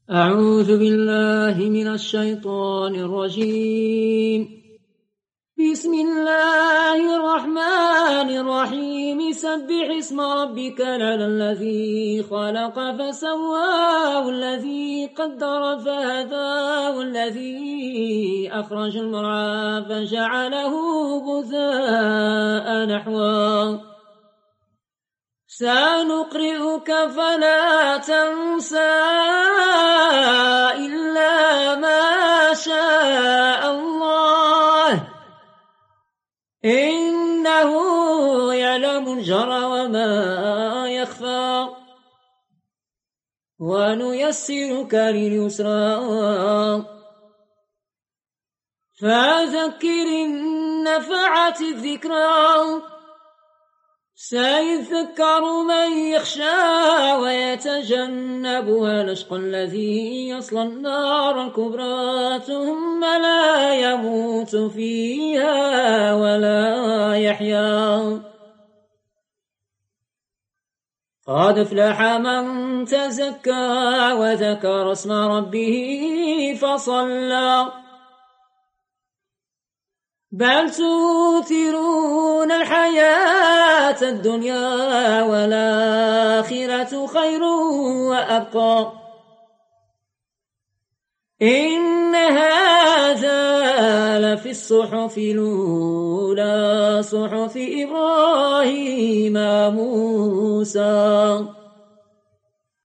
أعوذ بالله من الشيطان الرجيم. بسم الله الرحمن الرحيم. سبح اسم ربك الأعلى الذي خلق فسوى والذي قدر فهدى والذي أخرج المرعى فجعله غثاء نحوا سنقرئك فلا تنسى إلا ما شاء الله إنه يعلم الجهر وما يخفى ونيسرك لليسرى فذكر إن نفعت الذكرى سيذكر من يخشى ويتجنبها الأشقى الذي يصلى النار الكبرى ثم لا يموت فيها ولا يحيا قد أفلح من تزكى وذكر اسم ربه فصلى بل تؤثرون الحياة الدنيا والآخرة خير وأبقى إن هذا لفي الصحف الأولى صحف إبراهيم وموسى